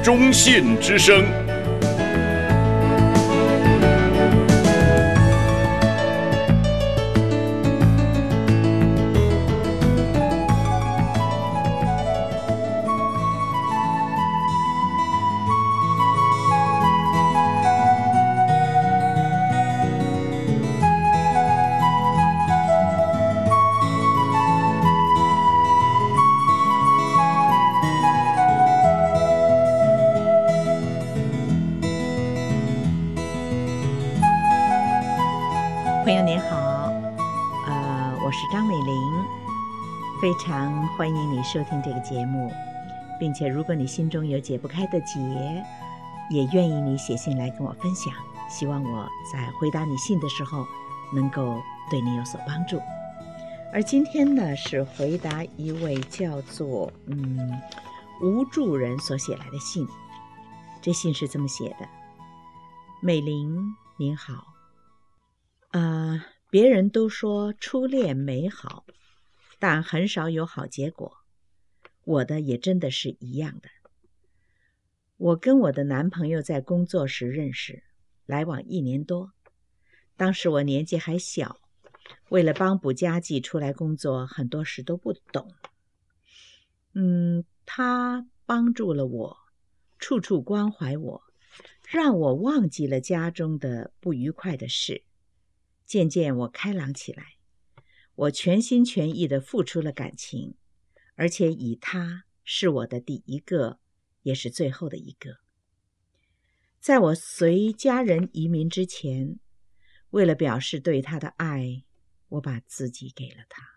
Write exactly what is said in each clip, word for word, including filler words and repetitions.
中信之声。 朋友您好，呃，我是张美玲，非常欢迎你收听这个节目，并且如果你心中有解不开的结，也愿意你写信来跟我分享，希望我在回答你信的时候能够对你有所帮助。而今天呢，是回答一位叫做嗯吴助人所写来的信。这信是这么写的：美玲您好，啊、呃，别人都说初恋美好，但很少有好结果。我的也真的是一样的。我跟我的男朋友在工作时认识，来往一年多。当时我年纪还小，为了帮补家计出来工作，很多事都不懂。嗯，他帮助了我，处处关怀我，让我忘记了家中的不愉快的事。渐渐我开朗起来，我全心全意地付出了感情，而且以他是我的第一个，也是最后的一个。在我随家人移民之前，为了表示对他的爱，我把自己给了他。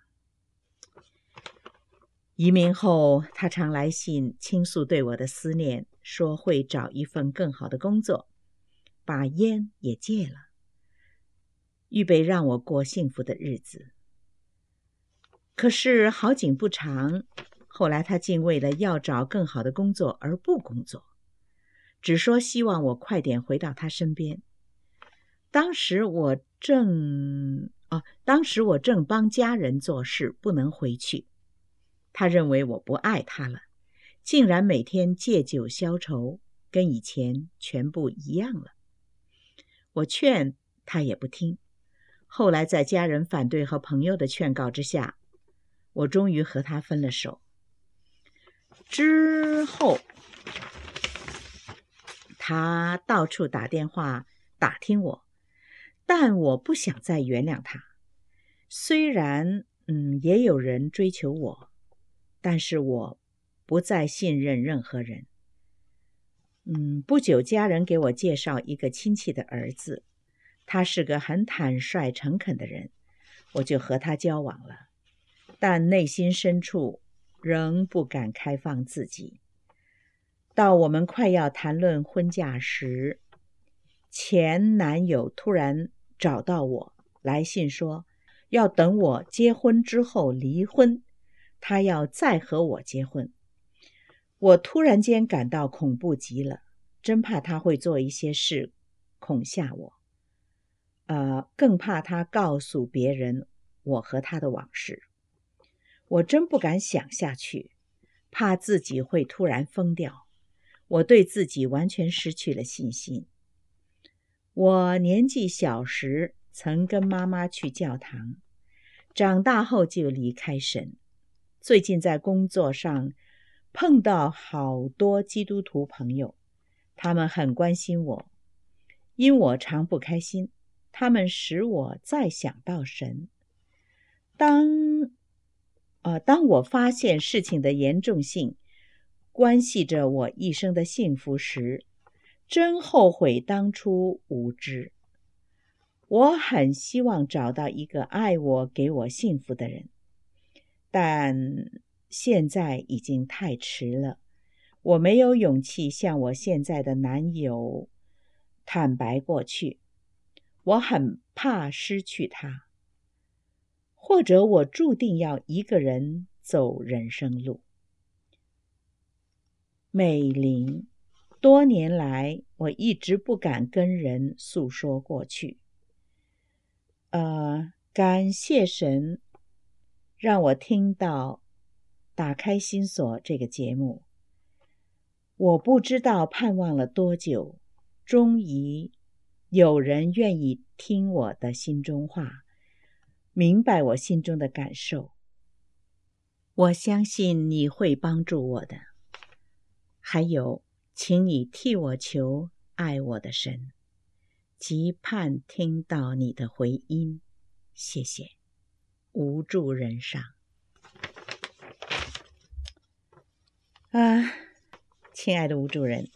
移民后，他常来信倾诉对我的思念，说会找一份更好的工作，把烟也戒了，预备让我过幸福的日子。可是好景不长，后来他竟为了要找更好的工作而不工作，只说希望我快点回到他身边。当时我正哦，当时我正帮家人做事，不能回去。他认为我不爱他了，竟然每天借酒消愁，跟以前全部一样了。我劝他也不听，后来在家人反对和朋友的劝告之下，我终于和他分了手。之后他到处打电话打听我，但我不想再原谅他。虽然嗯，也有人追求我，但是我不再信任任何人。嗯，不久家人给我介绍一个亲戚的儿子，他是个很坦率诚恳的人，我就和他交往了，但内心深处仍不敢开放自己。到我们快要谈论婚嫁时，前男友突然找到我，来信说要等我结婚之后离婚，他要再和我结婚。我突然间感到恐怖极了，真怕他会做一些事恐吓我，呃，更怕他告诉别人我和他的往事。我真不敢想下去，怕自己会突然疯掉。我对自己完全失去了信心。我年纪小时曾跟妈妈去教堂，长大后就离开神。最近在工作上碰到好多基督徒朋友，他们很关心我，因我常不开心，他们使我再想到神。当呃，当我发现事情的严重性关系着我一生的幸福时，真后悔当初无知。我很希望找到一个爱我、给我幸福的人，但现在已经太迟了。我没有勇气向我现在的男友坦白过去，我很怕失去他，或者我注定要一个人走人生路。美玲，多年来我一直不敢跟人诉说过去。呃，感谢神让我听到打开心锁这个节目。 我不知道盼望了多久，终于有人愿意听我的心中话，明白我心中的感受。我相信你会帮助我的。还有，请你替我求爱我的神，期盼听到你的回音。谢谢。无助人上。啊，亲爱的无助人，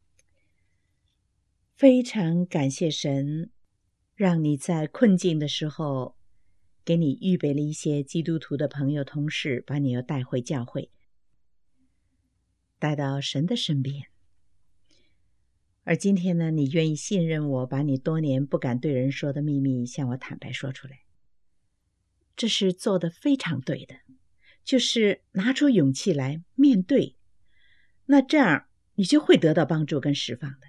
非常感谢神，让你在困境的时候，给你预备了一些基督徒的朋友同事，把你又带回教会，带到神的身边。而今天呢，你愿意信任我，把你多年不敢对人说的秘密向我坦白说出来，这是做得非常对的，就是拿出勇气来面对，那这样你就会得到帮助跟释放的。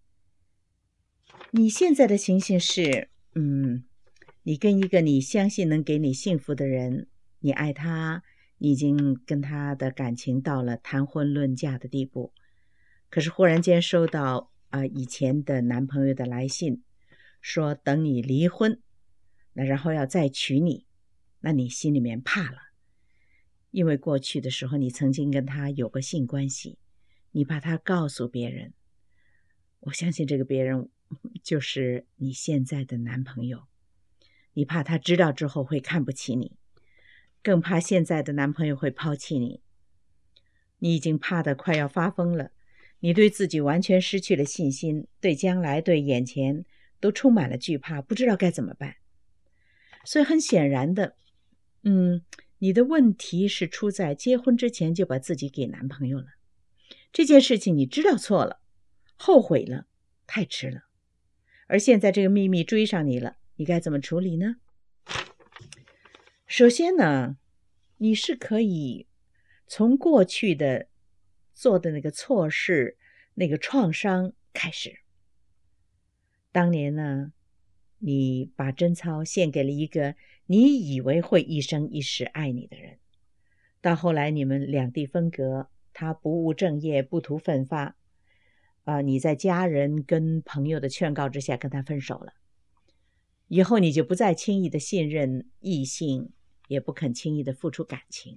你现在的情形是，嗯，你跟一个你相信能给你幸福的人，你爱他，你已经跟他的感情到了谈婚论嫁的地步，可是忽然间收到啊、呃、以前的男朋友的来信，说等你离婚，那然后要再娶你，那你心里面怕了，因为过去的时候你曾经跟他有过性关系，你怕他告诉别人，我相信这个别人就是你现在的男朋友，你怕他知道之后会看不起你，更怕现在的男朋友会抛弃你，你已经怕得快要发疯了，你对自己完全失去了信心，对将来对眼前都充满了惧怕，不知道该怎么办。所以很显然的，嗯，你的问题是出在结婚之前就把自己给男朋友了，这件事情你知道错了，后悔了，太迟了，而现在这个秘密追上你了，你该怎么处理呢？首先呢，你是可以从过去的做的那个错事，那个创伤开始。当年呢，你把贞操献给了一个你以为会一生一世爱你的人，到后来你们两地分隔，他不务正业，不图奋发，啊、呃，你在家人跟朋友的劝告之下跟他分手了。以后你就不再轻易的信任异性，也不肯轻易的付出感情。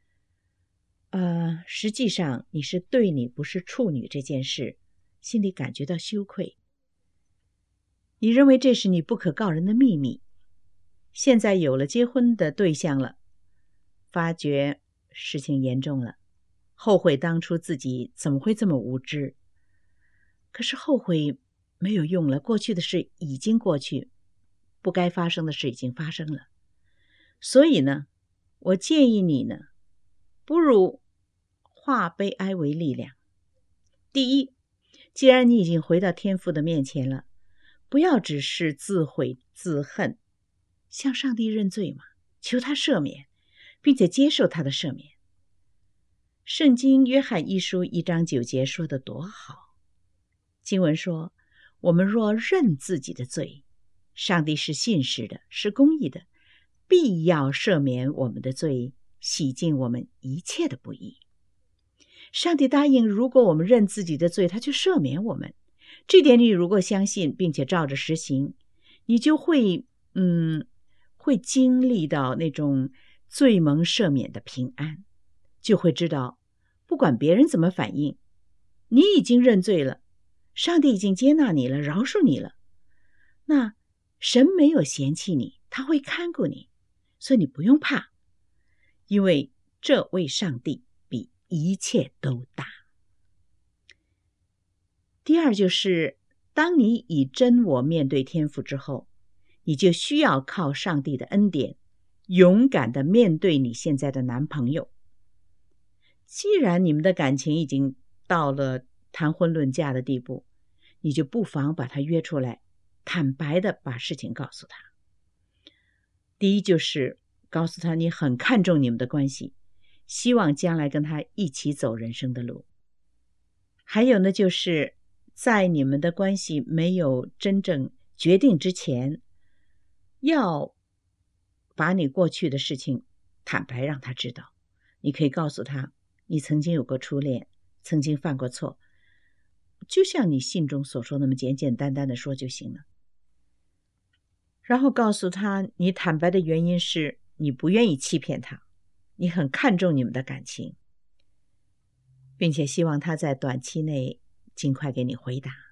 呃，实际上你是对你不是处女这件事，心里感觉到羞愧。你认为这是你不可告人的秘密。现在有了结婚的对象了，发觉事情严重了，后悔当初自己怎么会这么无知。可是后悔没有用了，过去的事已经过去，不该发生的事已经发生了。所以呢，我建议你呢，不如化悲哀为力量。第一，既然你已经回到天父的面前了，不要只是自悔自恨，向上帝认罪嘛，求他赦免，并且接受他的赦免。圣经约翰一书一章九节说得多好，经文说，我们若认自己的罪，上帝是信实的，是公义的，必要赦免我们的罪，洗净我们一切的不义。上帝答应，如果我们认自己的罪，他就赦免我们。这点你如果相信并且照着实行，你就会嗯，会经历到那种罪蒙赦免的平安，就会知道不管别人怎么反应，你已经认罪了，上帝已经接纳你了，饶恕你了，那神没有嫌弃你，他会看顾你，所以你不用怕，因为这位上帝比一切都大。第二就是，当你以真我面对天父之后，你就需要靠上帝的恩典，勇敢的面对你现在的男朋友。既然你们的感情已经到了谈婚论嫁的地步，你就不妨把他约出来，坦白的把事情告诉他。第一就是告诉他你很看重你们的关系，希望将来跟他一起走人生的路。还有呢，就是在你们的关系没有真正决定之前，要把你过去的事情坦白让他知道。你可以告诉他，你曾经有过初恋， 曾经犯过错，就像你信中所说那么简简单单的说就行了。然后告诉他，你坦白的原因是你不愿意欺骗他，你很看重你们的感情，并且希望他在短期内尽快给你回答。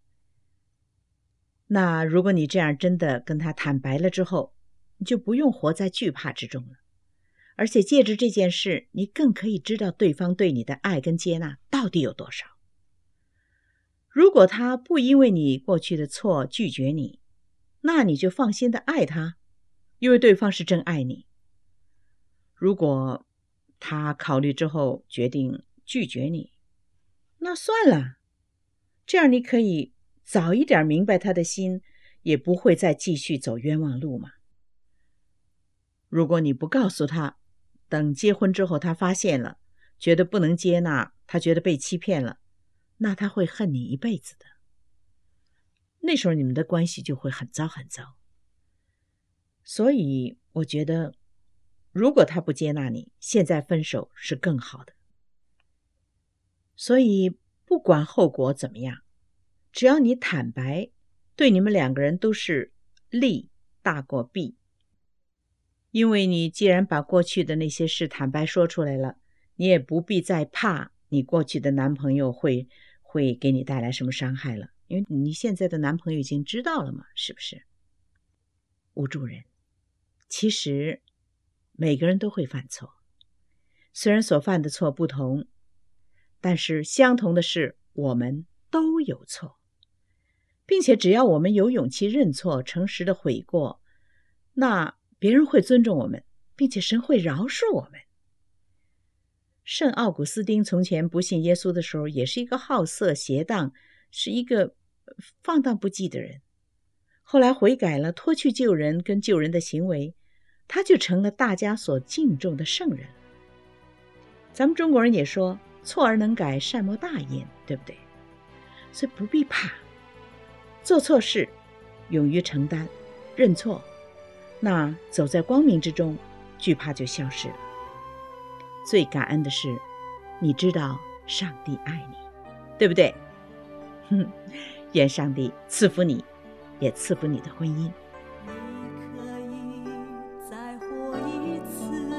那如果你这样真的跟他坦白了之后，你就不用活在惧怕之中了，而且借着这件事，你更可以知道对方对你的爱跟接纳到底有多少。如果他不因为你过去的错拒绝你，那你就放心的爱他，因为对方是真爱你。如果他考虑之后决定拒绝你，那算了，这样你可以早一点明白他的心，也不会再继续走冤枉路嘛。如果你不告诉他，等结婚之后他发现了，觉得不能接纳，他觉得被欺骗了，那他会恨你一辈子的。那时候你们的关系就会很糟很糟。所以我觉得，如果他不接纳你，现在分手是更好的。所以不管后果怎么样，只要你坦白，对你们两个人都是利大过弊。因为你既然把过去的那些事坦白说出来了，你也不必再怕你过去的男朋友会会给你带来什么伤害了，因为你现在的男朋友已经知道了嘛，是不是？无助人，其实每个人都会犯错，虽然所犯的错不同，但是相同的是我们都有错，并且只要我们有勇气认错，诚实的悔过，那别人会尊重我们，并且神会饶恕我们。圣奥古斯丁从前不信耶稣的时候，也是一个好色邪荡，是一个放荡不羁的人。后来悔改了，脱去救人跟救人的行为，他就成了大家所敬重的圣人。咱们中国人也说，错而能改，善莫大焉，对不对？所以不必怕，做错事勇于承担，认错，那走在光明之中，惧怕就消失了。最感恩的是，你知道上帝爱你，对不对？哼，愿上帝赐福你，也赐福你的婚姻。 你可以再活一次，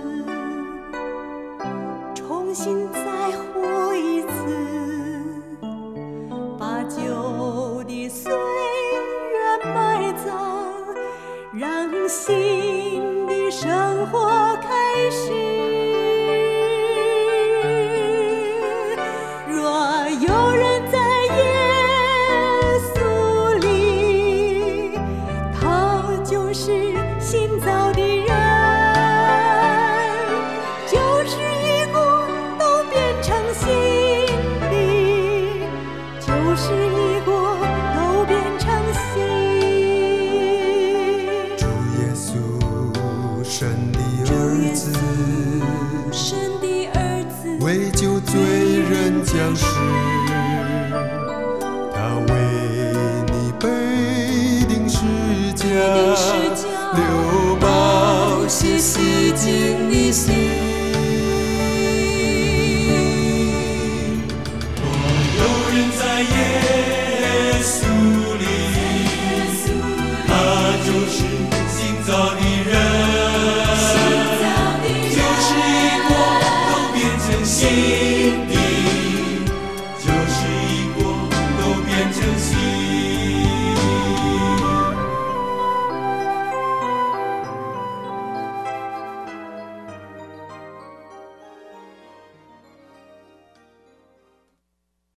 重新再活一次，把旧的岁月埋葬，让新的生活开始。若有人在耶稣里，他就是新造的人，旧事已过，都变成新的，旧事已过，都变成新。 主耶稣，神的儿子， 神的儿子， 为救罪人降世，他为你背定十架，流宝血洗净你心。若有人在耶稣里，他就是新造的人，旧事已过，都变成新的，旧事已过，都变成新的。